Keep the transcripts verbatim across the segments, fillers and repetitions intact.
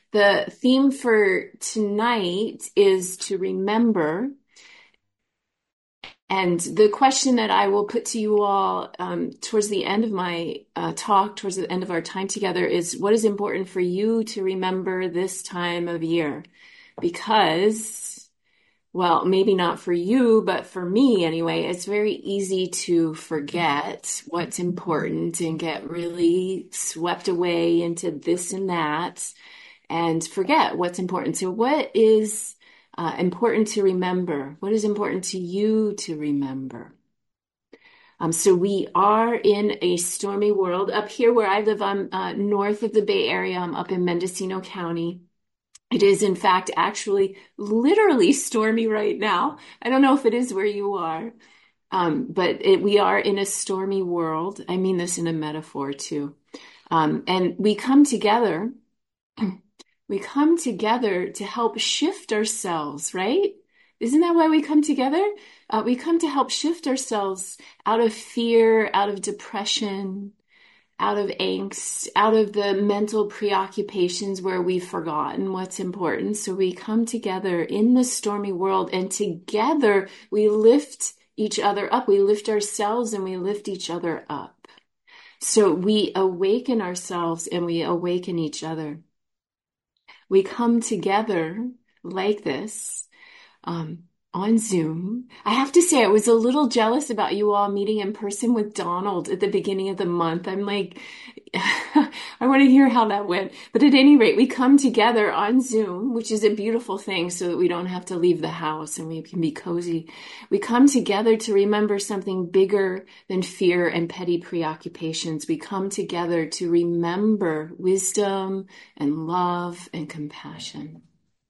The theme for tonight is to remember. And the question that I will put to you all um, towards the end of my uh, talk, towards the end of our time together, is what is important for you to remember this time of year? Because, well, maybe not for you, but for me anyway, it's very easy to forget what's important and get really swept away into this and that and forget what's important. So what is uh, important to remember? What is important to you to remember? Um, so we are in a stormy world. Up here where I live, I'm uh, north of the Bay Area. I'm up in Mendocino County. It is, in fact, actually literally stormy right now. I don't know if it is where you are, um, but it, we are in a stormy world. I mean this in a metaphor too. Um, and we come together, we come together to help shift ourselves, right? Isn't that why we come together? Uh, we come to help shift ourselves out of fear, out of depression, out of angst, out of the mental preoccupations where we've forgotten what's important. So we come together in the stormy world, and together we lift each other up. We lift ourselves and we lift each other up. So we awaken ourselves and we awaken each other. We come together like this. Um, on Zoom. I have to say, I was a little jealous about you all meeting in person with Donald at the beginning of the month. I'm like, I want to hear how that went. But at any rate, we come together on Zoom, which is a beautiful thing so that we don't have to leave the house and we can be cozy. We come together to remember something bigger than fear and petty preoccupations. We come together to remember wisdom and love and compassion.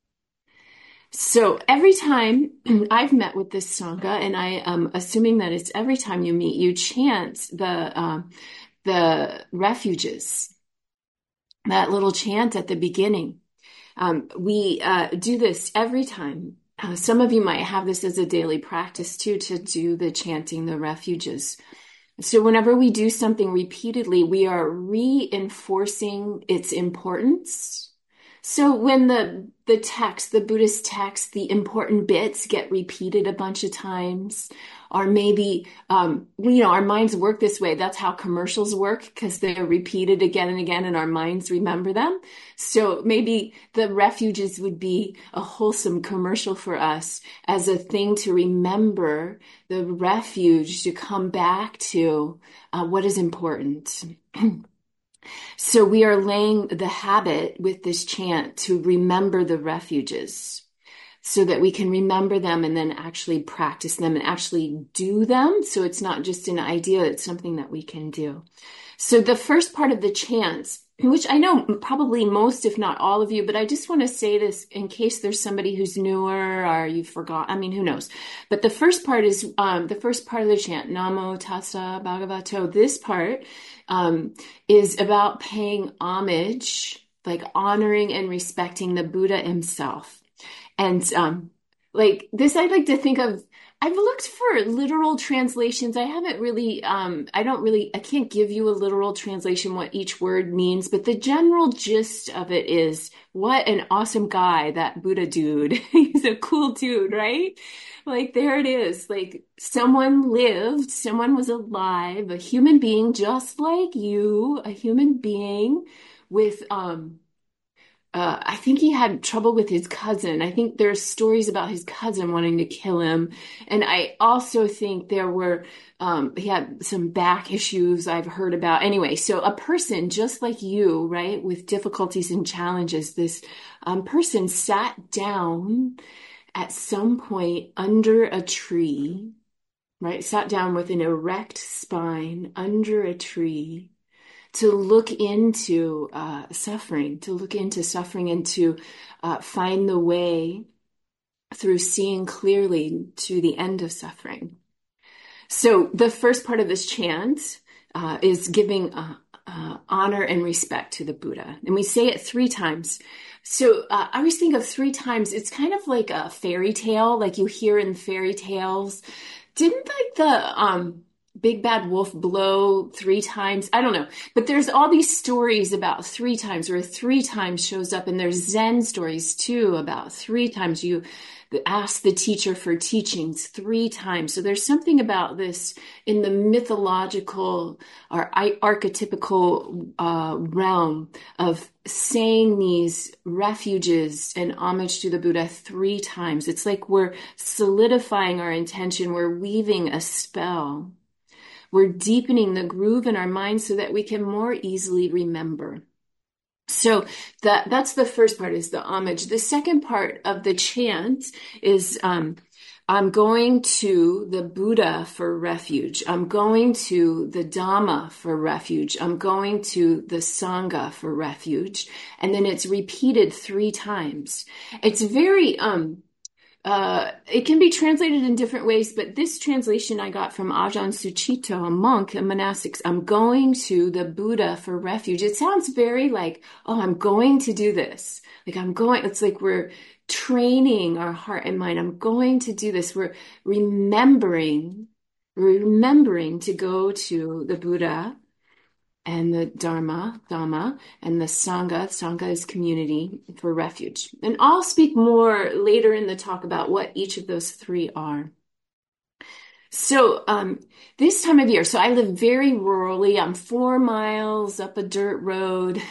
So every time I've met with this Sangha, and I am assuming that it's every time you meet, you chant the uh, the refuges, that little chant at the beginning. Um, we uh, do this every time. Uh, some of you might have this as a daily practice too, to do the chanting the refuges. So whenever we do something repeatedly, we are reinforcing its importance. So when the the text, the Buddhist text, the important bits get repeated a bunch of times, or maybe, um, you know, our minds work this way. That's how commercials work, because they're repeated again and again and our minds remember them. So maybe the refuges would be a wholesome commercial for us as a thing to remember, the refuge to come back to uh, what is important. So we are laying the habit with this chant to remember the refuges so that we can remember them and then actually practice them and actually do them. So it's not just an idea, it's something that we can do. So the first part of the chant, which I know probably most, if not all of you, but I just want to say this in case there's somebody who's newer or you forgot. I mean, who knows? But the first part is um, the first part of the chant, Namo Tassa Bhagavato. This part um, is about paying homage, like honoring and respecting the Buddha himself. And um, like this, I like to think of, I've looked for literal translations. I haven't really, um, I don't really, I can't give you a literal translation what each word means, but the general gist of it is, what an awesome guy, that Buddha dude. He's a cool dude, right? Like there it is. Like someone lived, someone was alive, a human being just like you, a human being with, um, Uh, I think he had trouble with his cousin. I think there's stories about his cousin wanting to kill him. And I also think there were, um, he had some back issues I've heard about. Anyway, so a person just like you, right, with difficulties and challenges, this um, person sat down at some point under a tree, right, sat down with an erect spine under a tree, to look into uh, suffering, to look into suffering and to uh, find the way through seeing clearly to the end of suffering. So the first part of this chant uh, is giving uh, uh, honor and respect to the Buddha. And we say it three times. So uh, I always think of three times, it's kind of like a fairy tale, like you hear in fairy tales. Didn't like the... Um, big bad wolf blow three times. I don't know. But there's all these stories about three times where three times shows up. And there's Zen stories too about three times you ask the teacher for teachings three times. So there's something about this in the mythological or archetypical uh, realm of saying these refuges and homage to the Buddha three times. It's like we're solidifying our intention. We're weaving a spell. We're deepening the groove in our mind so that we can more easily remember. So that that's the first part, is the homage. The second part of the chant is um, I'm going to the Buddha for refuge. I'm going to the Dhamma for refuge. I'm going to the Sangha for refuge. And then it's repeated three times. It's very... um. Uh, it can be translated in different ways, but this translation I got from Ajahn Sucitto, a monk, a monastic. I'm going to the Buddha for refuge. It sounds very like, oh, I'm going to do this. Like I'm going, it's like we're training our heart and mind. I'm going to do this. We're remembering, remembering to go to the Buddha and the Dharma, Dhamma, and the Sangha. Sangha is community for refuge. And I'll speak more later in the talk about what each of those three are. So um, this time of year, so I live very rurally. I'm four miles up a dirt road.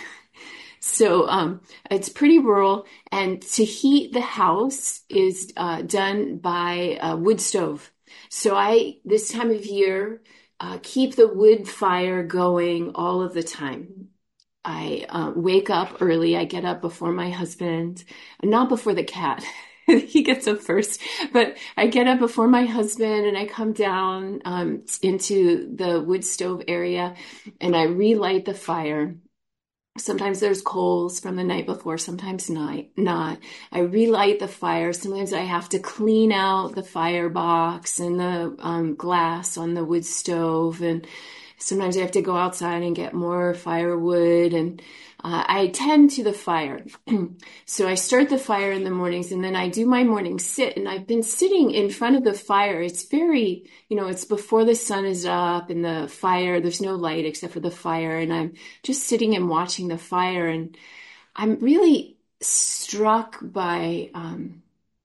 So um, it's pretty rural. And to heat the house is uh, done by a wood stove. So I, this time of year, Uh, keep the wood fire going all of the time. I uh, wake up early. I get up before my husband, not before the cat. He gets up first, but I get up before my husband and I come down um, into the wood stove area and I relight the fire. Sometimes there's coals from the night before, sometimes not. not. I relight the fire. Sometimes I have to clean out the firebox and the um, glass on the wood stove. And sometimes I have to go outside and get more firewood. And uh, I tend to the fire. So I start the fire in the mornings and then I do my morning sit. And I've been sitting in front of the fire. It's very, you know, it's before the sun is up and the fire, there's no light except for the fire. And I'm just sitting and watching the fire. And I'm really struck by um,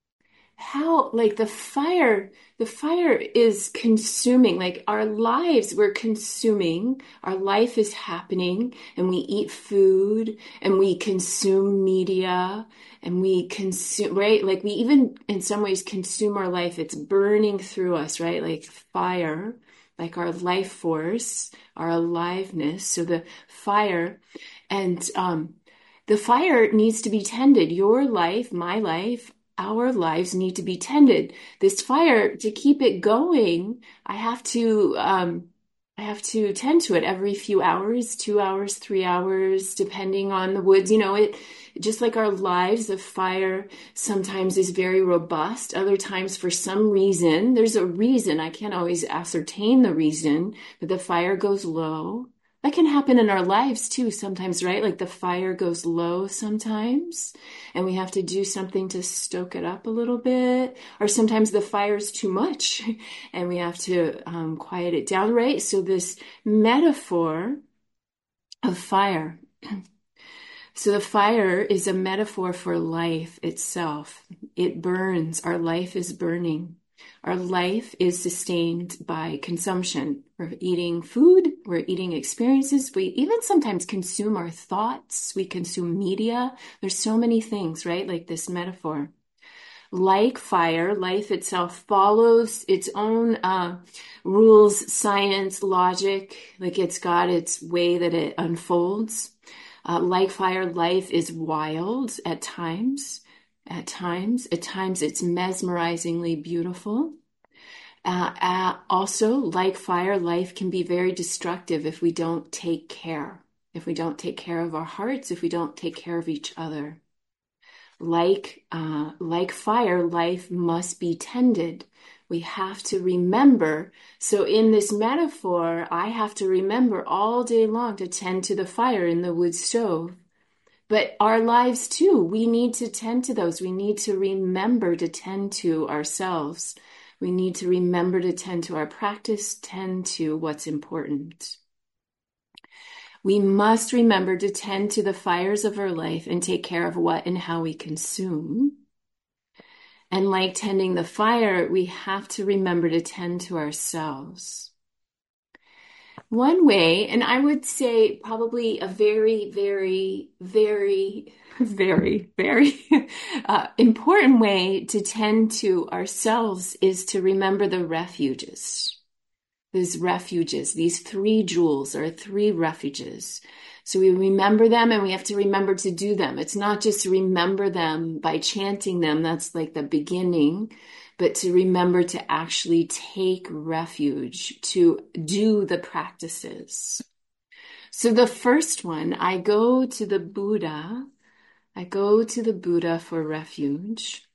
how, like, the fire, the fire is consuming, like our lives, we're consuming, our life is happening, and we eat food, and we consume media, and we consume, right? Like we even, in some ways, consume our life. It's burning through us, right? Like fire, like our life force, our aliveness. So the fire, and um, the fire needs to be tended. Your life, my life, our lives need to be tended. This fire, to keep it going, I have to, um, I have to tend to it every few hours, two hours, three hours, depending on the woods. You know, it, just like our lives, the fire sometimes is very robust. Other times, for some reason, there's a reason. I can't always ascertain the reason, but the fire goes low. That can happen in our lives too sometimes, right? Like the fire goes low sometimes and we have to do something to stoke it up a little bit. Or sometimes the fire's too much and we have to um, quiet it down, right? So this metaphor of fire. So the fire is a metaphor for life itself. It burns. Our life is burning. Our life is sustained by consumption. We're eating food, we're eating experiences, we even sometimes consume our thoughts, we consume media. There's so many things, right? Like this metaphor. Like fire, life itself follows its own uh, rules, science, logic, like it's got its way that it unfolds. Uh, like fire, life is wild at times. At times, at times it's mesmerizingly beautiful. Uh, uh, also, like fire, life can be very destructive if we don't take care. If we don't take care of our hearts, if we don't take care of each other. Like, uh, like fire, life must be tended. We have to remember. So in this metaphor, I have to remember all day long to tend to the fire in the wood stove. But our lives too, we need to tend to those. We need to remember to tend to ourselves. We need to remember to tend to our practice, tend to what's important. We must remember to tend to the fires of our life and take care of what and how we consume. And like tending the fire, we have to remember to tend to ourselves. One way, and I would say probably a very, very, very, very, very uh, important way to tend to ourselves is to remember the refuges. These refuges, these three jewels are three refuges. So we remember them and we have to remember to do them. It's not just to remember them by chanting them. That's like the beginning. But to remember to actually take refuge, to do the practices. So the first one, I go to the Buddha. I go to the Buddha for refuge.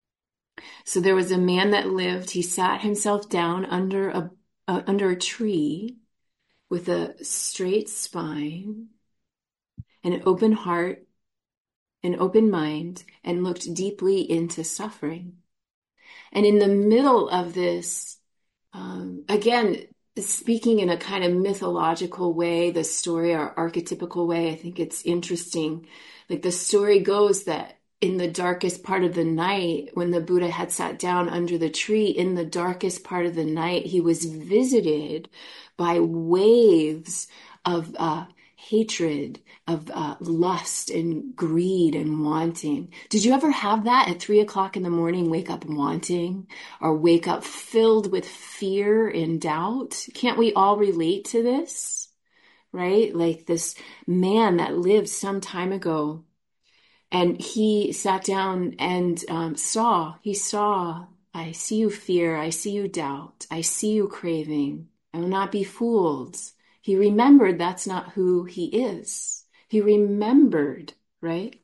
So there was a man that lived, he sat himself down under a, uh, under a tree with a straight spine, an open heart, an open mind, and looked deeply into suffering. And in the middle of this, um, again, speaking in a kind of mythological way, the story or archetypical way, I think it's interesting. Like the story goes that in the darkest part of the night, when the Buddha had sat down under the tree, in the darkest part of the night, he was visited by waves of uh, hatred, of uh, lust and greed and wanting. Did you ever have that at three o'clock in the morning, wake up wanting, or wake up filled with fear and doubt? Can't we all relate to this? Right? Like this man that lived some time ago, and he sat down and um, saw, he saw, I see you fear, I see you doubt, I see you craving, I will not be fooled. He remembered that's not who he is. He remembered, right?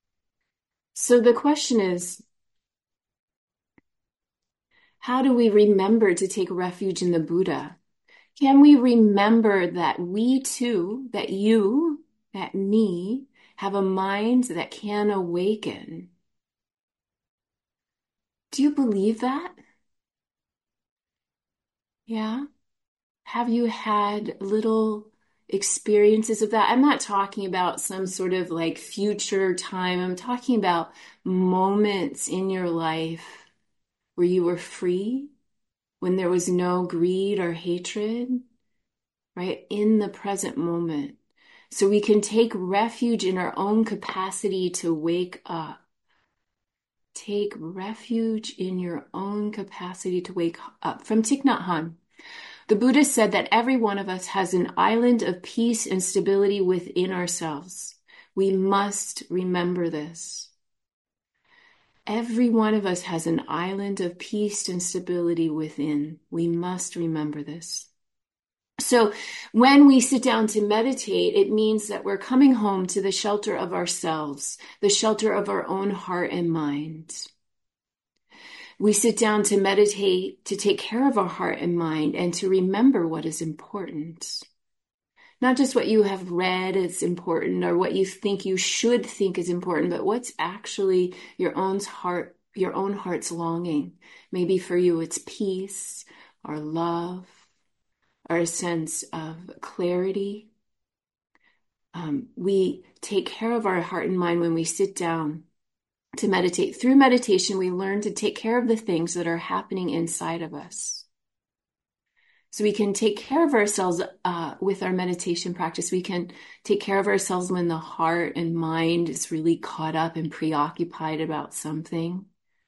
So the question is, how do we remember to take refuge in the Buddha? Can we remember that we too, that you, that me, have a mind that can awaken? Do you believe that? Yeah? Have you had little experiences of that? I'm not talking about some sort of like future time. I'm talking about moments in your life where you were free, when there was no greed or hatred, right? In the present moment. So we can take refuge in our own capacity to wake up. Take refuge in your own capacity to wake up. From Thich Nhat Hanh. The Buddha said that every one of us has an island of peace and stability within ourselves. We must remember this. Every one of us has an island of peace and stability within. We must remember this. So when we sit down to meditate, it means that we're coming home to the shelter of ourselves, the shelter of our own heart and mind. We sit down to meditate, to take care of our heart and mind, and to remember what is important. Not just what you have read is important or what you think you should think is important, but what's actually your own heart, your own heart's longing. Maybe for you it's peace or love or a sense of clarity. Um, we take care of our heart and mind when we sit down to meditate. Through meditation, we learn to take care of the things that are happening inside of us. So we can take care of ourselves uh, with our meditation practice. We can take care of ourselves when the heart and mind is really caught up and preoccupied about something.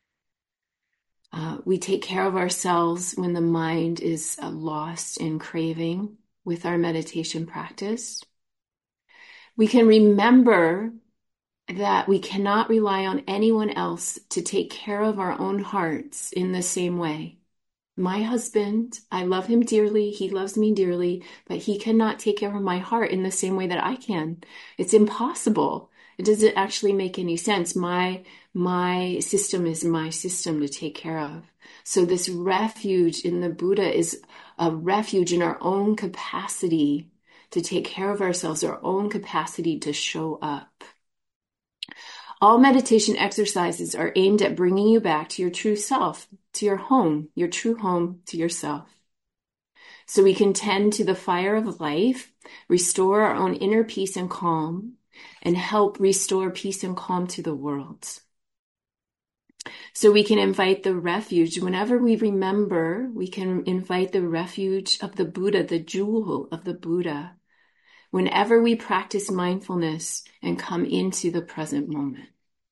Uh, we take care of ourselves when the mind is uh, lost in craving with our meditation practice. We can remember that we cannot rely on anyone else to take care of our own hearts in the same way. My husband, I love him dearly. He loves me dearly, but he cannot take care of my heart in the same way that I can. It's impossible. It doesn't actually make any sense. My, my system is my system to take care of. So this refuge in the Buddha is a refuge in our own capacity to take care of ourselves, our own capacity to show up. All meditation exercises are aimed at bringing you back to your true self, to your home, your true home, to yourself. So we can tend to the fire of life, restore our own inner peace and calm, and help restore peace and calm to the world. So we can invite the refuge. Whenever we remember, we can invite the refuge of the Buddha, the jewel of the Buddha, whenever we practice mindfulness and come into the present moment.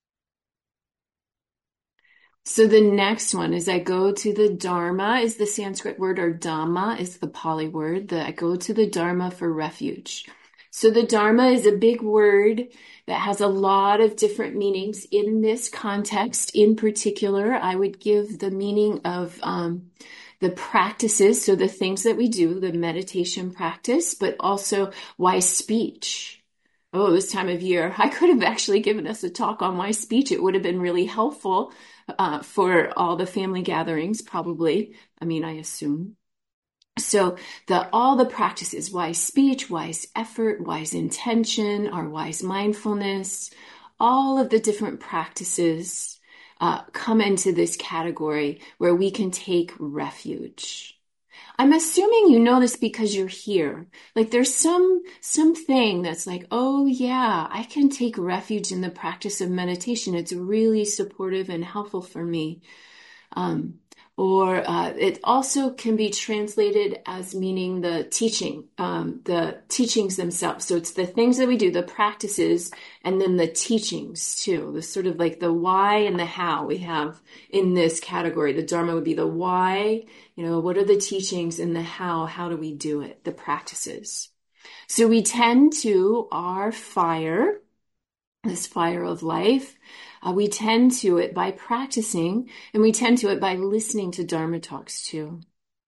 So the next one is I go to the Dharma is the Sanskrit word, or Dhamma is the Pali word. The, I go to the Dharma for refuge. So the Dharma is a big word that has a lot of different meanings. In this context, in particular, I would give the meaning of um, the practices, so the things that we do, the meditation practice, but also wise speech. Oh, this time of year, I could have actually given us a talk on wise speech. It would have been really helpful uh, for all the family gatherings, probably. I mean, I assume. So the all the practices, wise speech, wise effort, wise intention, our wise mindfulness, all of the different practices uh, come into this category where we can take refuge. I'm assuming you know this because you're here. Like there's some something that's like, oh yeah, I can take refuge in the practice of meditation. It's really supportive and helpful for me. Um, or uh, it also can be translated as meaning the teaching, um, the teachings themselves. So it's the things that we do, the practices, and then the teachings too. The sort of like the why and the how we have in this category. The Dharma would be the why, you know, what are the teachings, and the how, how do we do it, the practices. So we tend to our fire, this fire of life. Uh, we tend to it by practicing, and we tend to it by listening to Dharma talks too.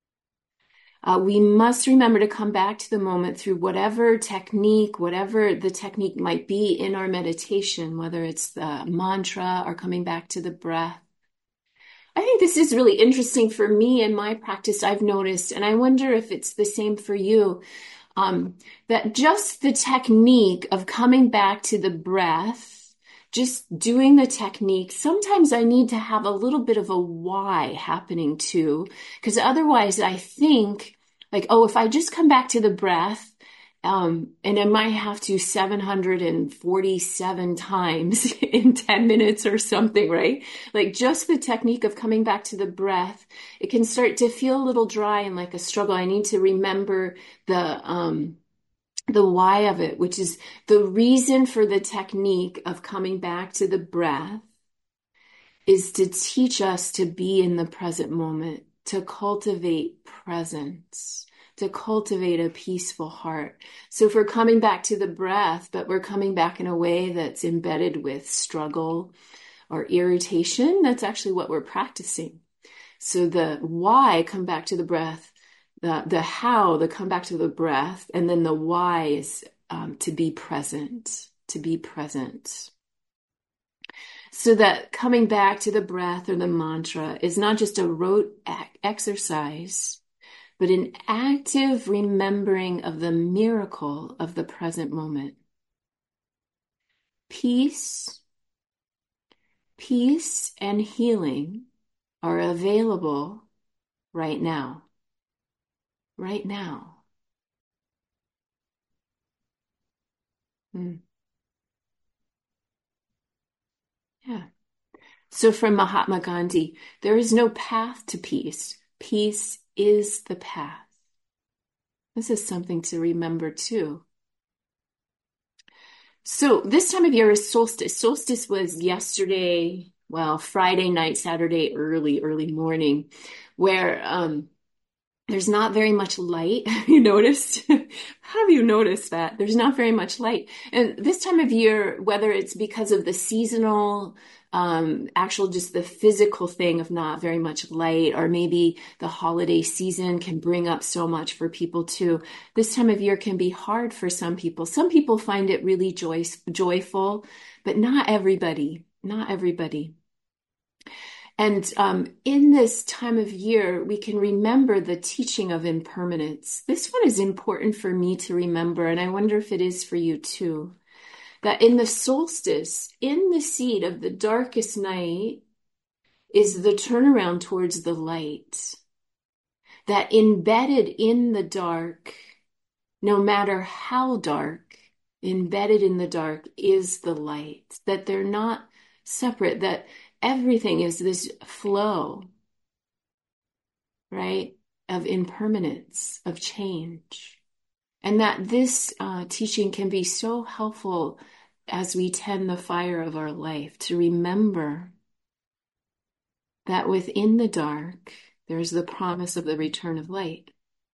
Uh, we must remember to come back to the moment through whatever technique, whatever the technique might be in our meditation, whether it's the mantra or coming back to the breath. I think this is really interesting for me in my practice. I've noticed, and I wonder if it's the same for you, um, that just the technique of coming back to the breath, just doing the technique, sometimes I need to have a little bit of a why happening too, because otherwise I think like, oh, if I just come back to the breath, um, and I might have to seven hundred forty-seven times in ten minutes or something, right? Like just the technique of coming back to the breath, it can start to feel a little dry and like a struggle. I need to remember the, um, the why of it, which is the reason for the technique of coming back to the breath is to teach us to be in the present moment, to cultivate presence, to cultivate a peaceful heart. So if we're coming back to the breath, but we're coming back in a way that's embedded with struggle or irritation, that's actually what we're practicing. So the why, come back to the breath, the, the how, the come back to the breath, and then the why is um, to be present, to be present. So that coming back to the breath or the mantra is not just a rote exercise, but an active remembering of the miracle of the present moment. Peace, peace and healing are available right now. Right now. Mm. Yeah. So from Mahatma Gandhi, there is no path to peace. Peace is the path. This is something to remember too. So this time of year is solstice. Solstice was yesterday, well, Friday night, Saturday, early, early morning, where um, there's not very much light. You noticed? How have you noticed that? There's not very much light. And this time of year, whether it's because of the seasonal, um, actual, just the physical thing of not very much light, or maybe the holiday season can bring up so much for people too. This time of year can be hard for some people. Some people find it really joy- joyful, but not everybody, not everybody. And um, in this time of year, we can remember the teaching of impermanence. This one is important for me to remember, and I wonder if it is for you too. that in the solstice, in the seed of the darkest night, is the turnaround towards the light. That embedded in the dark, no matter how dark, embedded in the dark is the light. That they're not separate, that everything is this flow, right, of impermanence, of change. And that this uh, teaching can be so helpful as we tend the fire of our life to remember that within the dark, there's the promise of the return of light.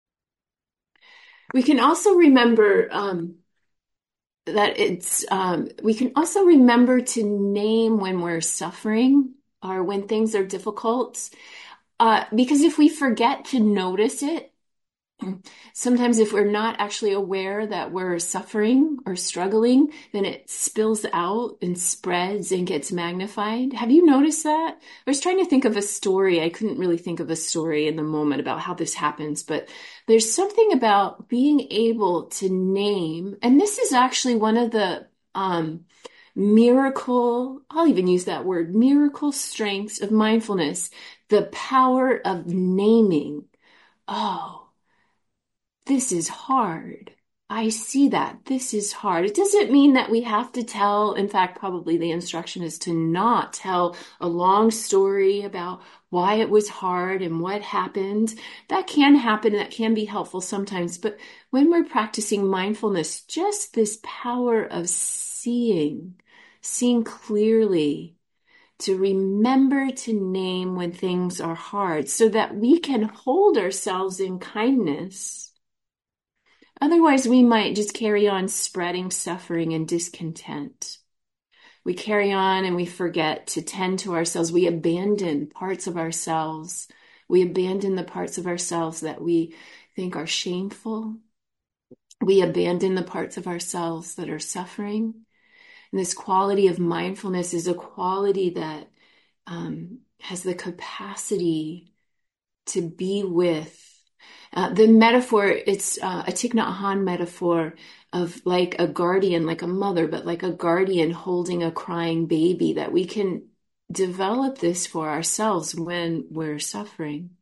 We can also remember um, that it's, um, we can also remember to name when we're suffering or when things are difficult. Uh, because if we forget to notice it, sometimes if we're not actually aware that we're suffering or struggling, then it spills out and spreads and gets magnified. Have you noticed that? I was trying to think of a story. I couldn't really think of a story in the moment about how this happens, but there's something about being able to name, and this is actually one of the um, miracle, I'll even use that word, miracle strengths of mindfulness, the power of naming. Oh, this is hard. I see that. This is hard. It doesn't mean that we have to tell. In fact, probably the instruction is to not tell a long story about why it was hard and what happened. That can happen. That can be helpful sometimes. But when we're practicing mindfulness, just this power of seeing, seeing clearly, to remember to name when things are hard so that we can hold ourselves in kindness. Otherwise, we might just carry on spreading suffering and discontent. We carry on and we forget to tend to ourselves. We abandon parts of ourselves. We abandon the parts of ourselves that we think are shameful. We abandon the parts of ourselves that are suffering. And this quality of mindfulness is a quality that um, has the capacity to be with. Uh, the metaphor, it's uh, a Thich Nhat Hanh metaphor of like a guardian, like a mother, but like a guardian holding a crying baby, that we can develop this for ourselves when we're suffering.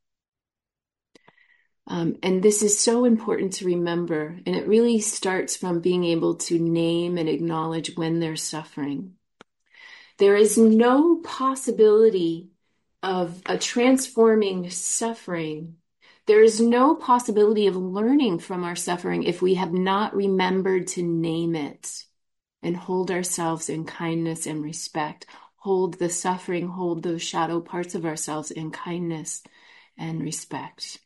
Um, and this is so important to remember. And it really starts from being able to name and acknowledge when they're suffering. There is no possibility of a transforming suffering. There is no possibility of learning from our suffering if we have not remembered to name it and hold ourselves in kindness and respect. Hold the suffering, hold those shadow parts of ourselves in kindness and respect.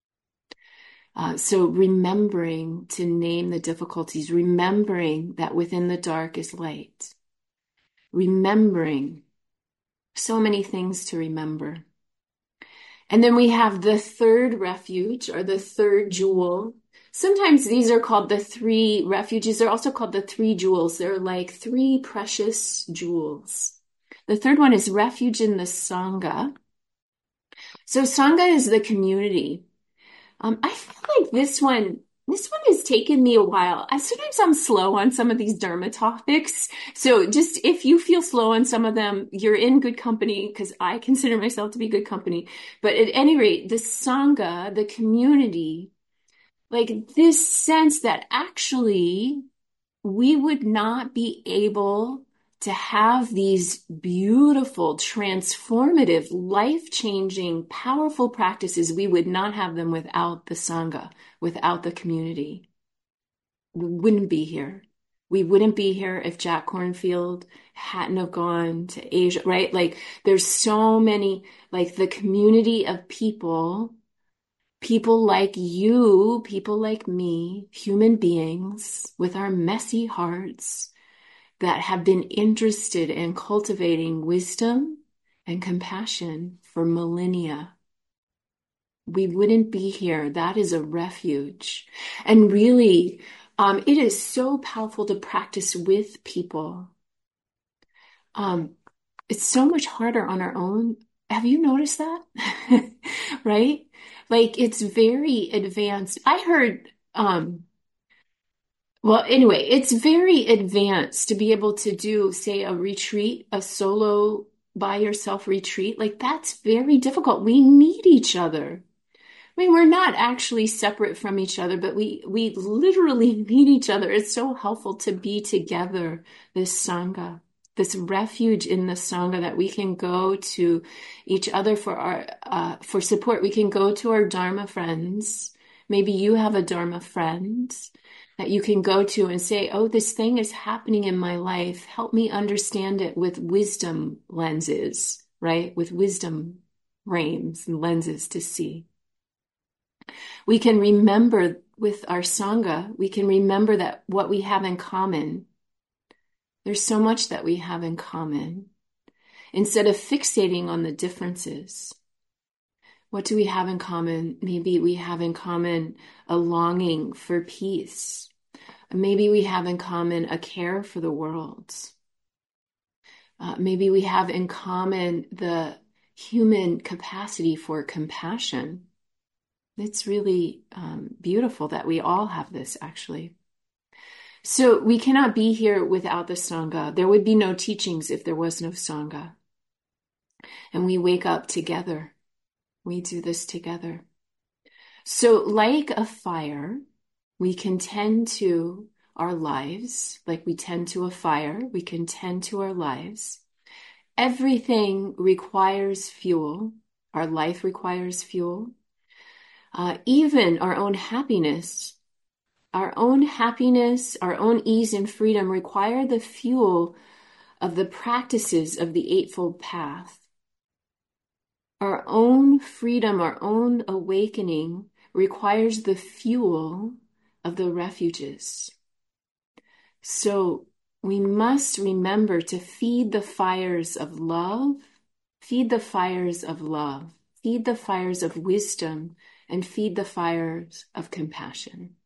Uh, so remembering to name the difficulties, remembering that within the dark is light, remembering so many things to remember. And then we have the third refuge, or the third jewel. Sometimes these are called the three refuges. They're also called the three jewels. They're like three precious jewels. The third one is refuge in the Sangha. So Sangha is the community. Um, I feel like this one, this one has taken me a while. I sometimes I'm slow on some of these Dharma topics. So just if you feel slow on some of them, you're in good company, because I consider myself to be good company. But at any rate, the Sangha, the community, like this sense that actually we would not be able to have these beautiful, transformative, life-changing, powerful practices. We would not have them without the Sangha, without the community. We wouldn't be here. We wouldn't be here if Jack Kornfield hadn't have gone to Asia, right? Like there's so many, like the community of people, people like you, people like me, human beings with our messy hearts, that have been interested in cultivating wisdom and compassion for millennia. We wouldn't be here. That is a refuge. And really, um, it is so powerful to practice with people. Um, it's so much harder on our own. Have you noticed that? Right? Like it's very advanced. I heard, um, Well, anyway, it's very advanced to be able to do, say, a retreat, a solo by yourself retreat. Like that's very difficult. We need each other. I mean, we're not actually separate from each other, but we we literally need each other. It's so helpful to be together, this Sangha, this refuge in the Sangha that we can go to each other for our uh, for support. We can go to our Dharma friends. Maybe you have a Dharma friend that you can go to and say, "Oh, this thing is happening in my life. Help me understand it with wisdom lenses, right? With wisdom frames and lenses to see." We can remember with our Sangha, we can remember that what we have in common, there's so much that we have in common. Instead of fixating on the differences, what do we have in common? Maybe we have in common a longing for peace. Maybe we have in common a care for the world. Uh, maybe we have in common the human capacity for compassion. It's really um, beautiful that we all have this, actually. So we cannot be here without the Sangha. There would be no teachings if there was no Sangha. And we wake up together. We do this together. So like a fire, we can tend to our lives, like we tend to a fire, we can tend to our lives. Everything requires fuel. Our life requires fuel. Uh, even our own happiness, our own happiness, our own ease and freedom require the fuel of the practices of the Eightfold Path. Our own freedom, our own awakening requires the fuel of the refuges. So we must remember to feed the fires of love, feed the fires of love, feed the fires of wisdom, and feed the fires of compassion.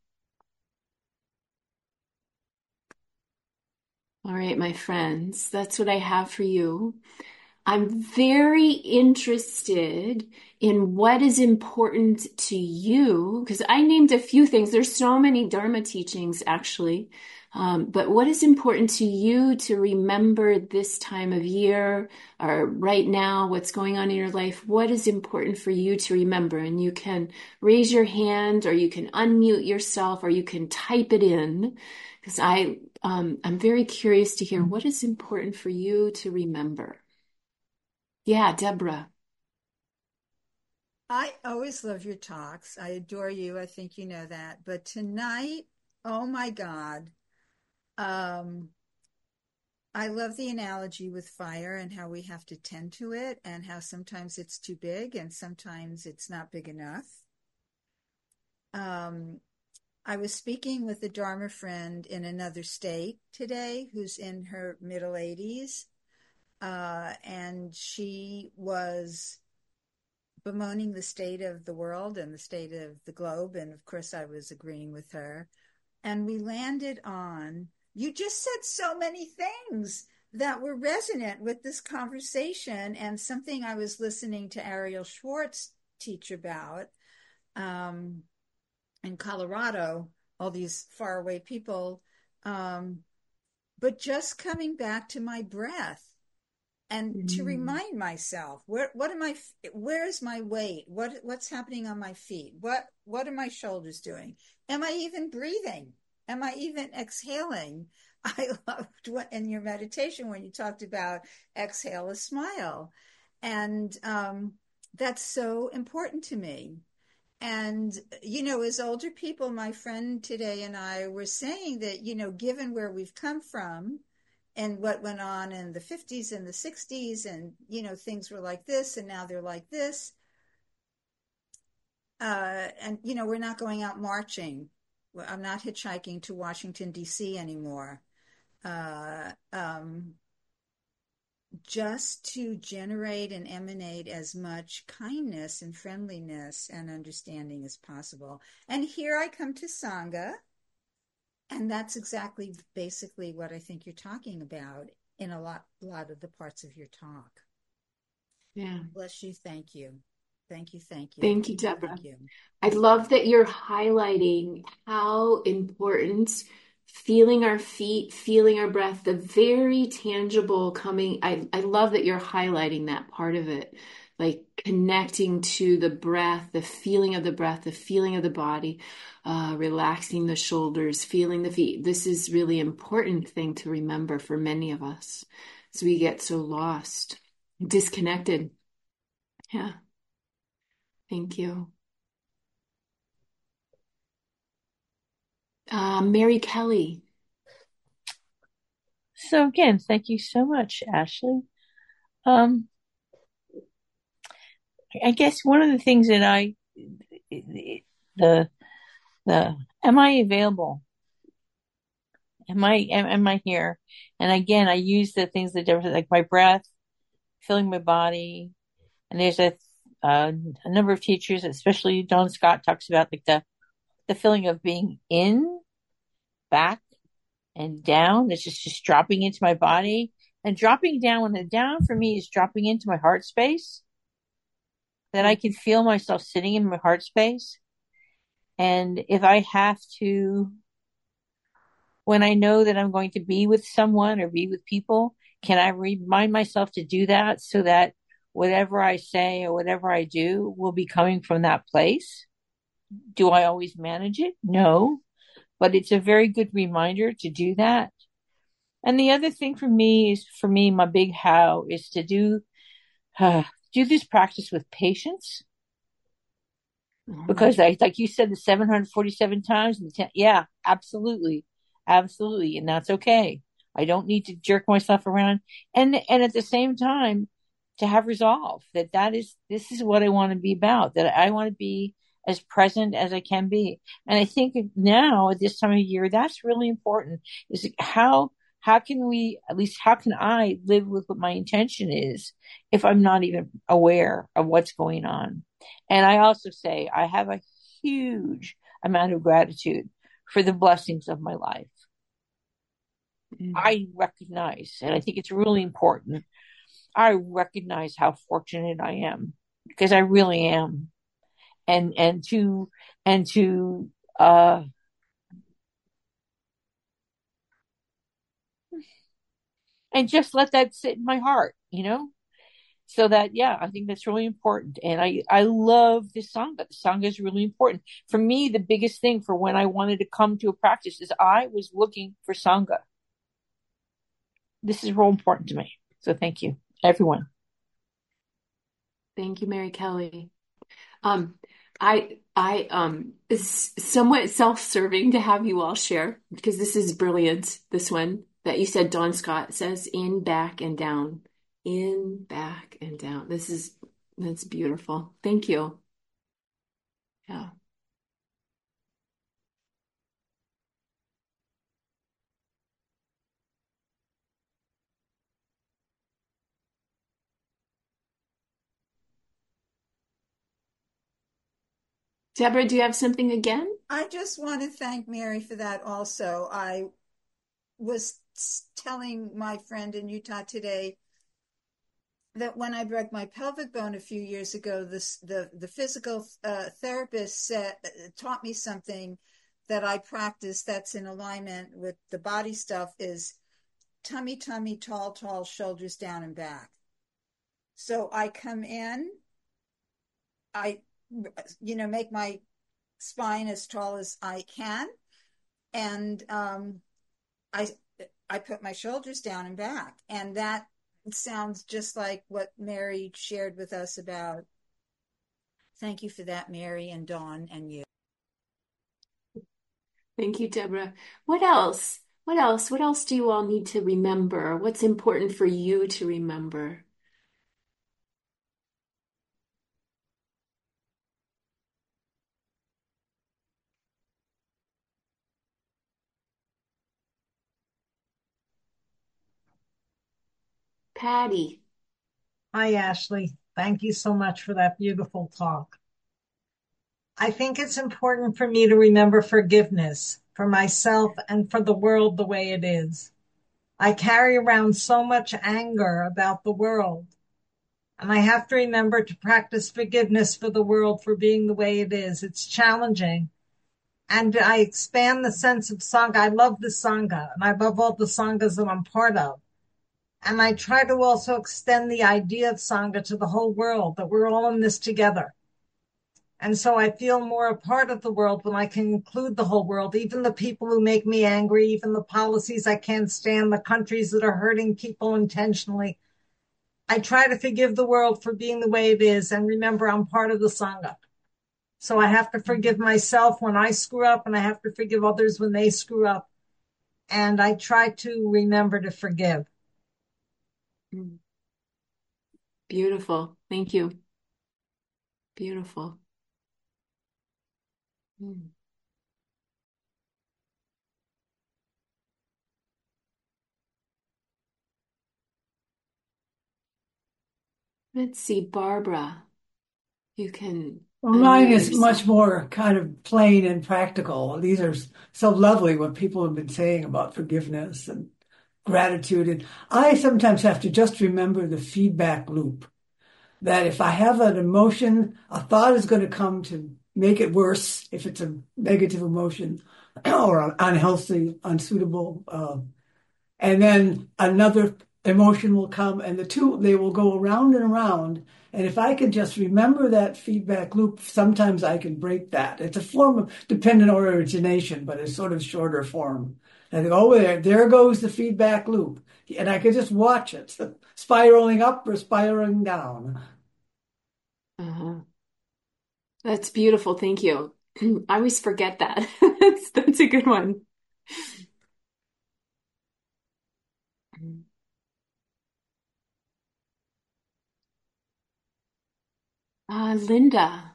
All right, my friends, that's what I have for you. I'm very interested in what is important to you, because I named a few things. There's so many Dharma teachings, actually. Um, but what is important to you to remember this time of year or right now, what's going on in your life? What is important for you to remember? And you can raise your hand or you can unmute yourself or you can type it in, because I, um, I'm very curious to hear what is important for you to remember. Yeah, Deborah. I always love your talks. I adore you. I think you know that. But tonight, oh my God, um, I love the analogy with fire and how we have to tend to it and how sometimes it's too big and sometimes it's not big enough. Um, I was speaking with a Dharma friend in another state today who's in her middle eighties, uh, and she was bemoaning the state of the world and the state of the globe. And of course, I was agreeing with her. And we landed on, you just said so many things that were resonant with this conversation and something I was listening to Ariel Schwartz teach about um, in Colorado, all these faraway people. Um, but just coming back to my breath and to Mm. remind myself where what am I where is my weight, what what's happening on my feet, what what are my shoulders doing, am I even breathing, am I even exhaling? I loved what in your meditation when you talked about exhale a smile, and um, that's so important to me. And you know, as older people, my friend today and I were saying that, you know, given where we've come from and what went on in the fifties and the sixties, and you know, things were like this and now they're like this, uh, and you know, we're not going out marching, I'm not hitchhiking to Washington D C anymore, uh, um, just to generate and emanate as much kindness and friendliness and understanding as possible. And here I come to Sangha, and that's exactly basically what I think you're talking about in a lot, lot of the parts of your talk. Yeah. Bless you. Thank you. Thank you. Thank you. Thank you, Deborah. Thank you. I love that you're highlighting how important feeling our feet, feeling our breath, the very tangible coming. I, I love that you're highlighting that part of it, like connecting to the breath, the feeling of the breath, the feeling of the body, uh, relaxing the shoulders, feeling the feet. This is really important thing to remember for many of us. So we get so lost, disconnected. Yeah. Thank you. Uh, Mary Kelly. So again, thank you so much, Ashley. Um, I guess one of the things that I, the, the, am I available? Am I, am, am I here? And again, I use the things that different, like my breath, feeling my body. And there's a, uh, a number of teachers, especially Don Scott talks about like the, the feeling of being in, back, and down. It's just, just dropping into my body and dropping down. When the down for me is dropping into my heart space, that I can feel myself sitting in my heart space. And if I have to, when I know that I'm going to be with someone or be with people, can I remind myself to do that so that whatever I say or whatever I do will be coming from that place? Do I always manage it? No, but it's a very good reminder to do that. And the other thing for me is, for me, my big how is to do, uh, do this practice with patience. Because I, like you said, the seven hundred forty-seven times, and the ten, yeah, absolutely, absolutely. And that's okay. I don't need to jerk myself around. And, and at the same time, to have resolve that that is, this is what I want to be about, that I want to be as present as I can be. And I think now at this time of year, that's really important, is how, how can we, at least how can I live with what my intention is if I'm not even aware of what's going on? And I also say I have a huge amount of gratitude for the blessings of my life. Mm. I recognize, and I think it's really important, I recognize how fortunate I am, because I really am. And, and to, and to, uh, and just let that sit in my heart, you know? So that, yeah, I think that's really important. And I, I love this song, but the song is really important. For me, the biggest thing for when I wanted to come to a practice is I was looking for Sangha. This is real important to me. So thank you, everyone. Thank you, Mary Kelly. Um, I, I, um, it's somewhat self-serving to have you all share, because this is brilliant. This one that you said, Don Scott says, in, back, and down. In, back, and down. This is, that's beautiful. Thank you. Yeah. Deborah, do you have something again? I just want to thank Mary for that also. I was telling my friend in Utah today that when I broke my pelvic bone a few years ago, this, the, the physical uh, therapist said, taught me something that I practice that's in alignment with the body stuff, is tummy, tummy, tall, tall, shoulders down and back. So I come in, I, you know, make my spine as tall as I can, and um, I, I put my shoulders down and back, and that sounds just like what Mary shared with us about. Thank you for that, Mary and Dawn and you. Thank you, Deborah. What else? What else? What else do you all need to remember? What's important for you to remember? Patty. Hi, Ashley. Thank you so much for that beautiful talk. I think it's important for me to remember forgiveness for myself and for the world the way it is. I carry around so much anger about the world, and I have to remember to practice forgiveness for the world for being the way it is. It's challenging, And I expand the sense of Sangha. I love the Sangha, and I love all the Sanghas that I'm part of. And I try to also extend the idea of Sangha to the whole world, that we're all in this together. And so I feel more a part of the world when I can include the whole world, even the people who make me angry, even the policies I can't stand, the countries that are hurting people intentionally. I try to forgive the world for being the way it is. And remember, I'm part of the Sangha. So I have to forgive myself when I screw up, and I have to forgive others when they screw up. And I try to remember to forgive. Beautiful. Thank you. Beautiful. Mm. Let's see, Barbara, you can Well, mine unmute is much yourself. more kind of plain and practical. These are so lovely what people have been saying about forgiveness and gratitude. And I sometimes have to just remember the feedback loop, that if I have an emotion, a thought is going to come to make it worse if it's a negative emotion or unhealthy, unsuitable. Uh, and then another emotion will come, and the two, they will go around and around. And if I can just remember that feedback loop, sometimes I can break that. It's a form of dependent origination, but it's sort of shorter form. And I think, oh, there, there goes the feedback loop. And I can just watch it spiraling up or spiraling down. Uh-huh. That's beautiful. Thank you. I always forget that. That's, that's a good one. Uh, Linda.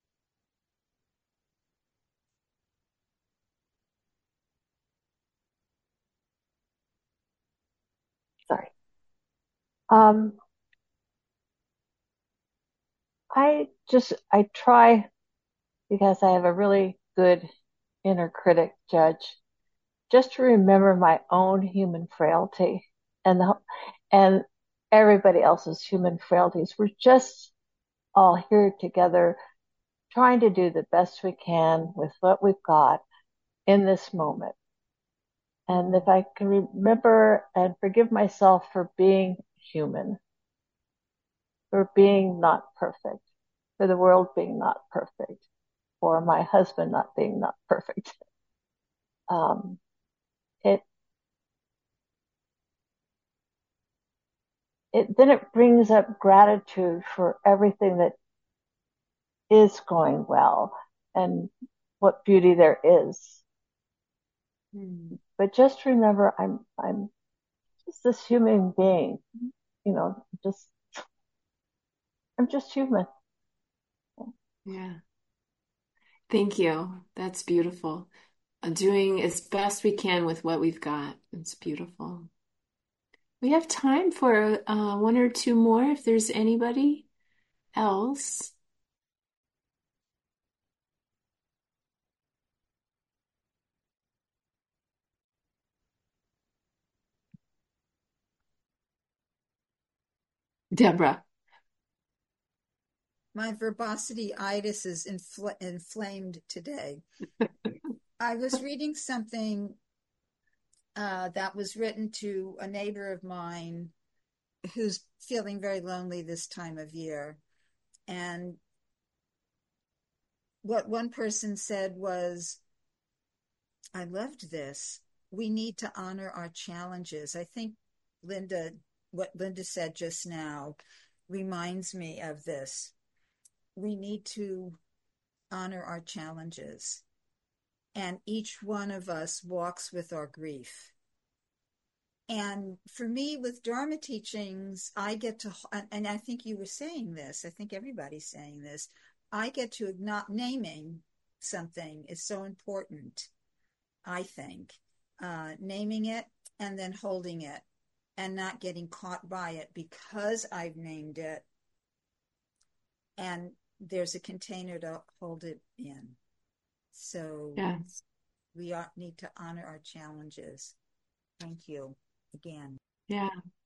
Sorry. Um, I just, I try, because I have a really good inner critic judge, just to remember my own human frailty and the, and everybody else's human frailties. We're just all here together trying to do the best we can with what we've got in this moment. And if I can remember and forgive myself for being human, for being not perfect, for the world being not perfect, for my husband not being not perfect. Um, it, it, then it brings up gratitude for everything that is going well and what beauty there is. Mm. But just remember, I'm, I'm just this human being, you know, just, I'm just human. Yeah. Thank you. That's beautiful. Uh, Doing as best we can with what we've got. It's beautiful. We have time for uh, one or two more if there's anybody else. Deborah. My verbosity itis is infl- inflamed today. I was reading something uh, that was written to a neighbor of mine who's feeling very lonely this time of year. And what one person said was, I loved this. We need to honor our challenges. I think Linda, what Linda said just now reminds me of this. We need to honor our challenges. And each one of us walks with our grief. And for me, with Dharma teachings, I get to, and I think you were saying this, I think everybody's saying this, I get to not naming something is so important, I think. Uh, naming it and then holding it and not getting caught by it because I've named it. And there's a container to hold it in. So Yes. we ought, need to honor our challenges. Thank you again. Yeah.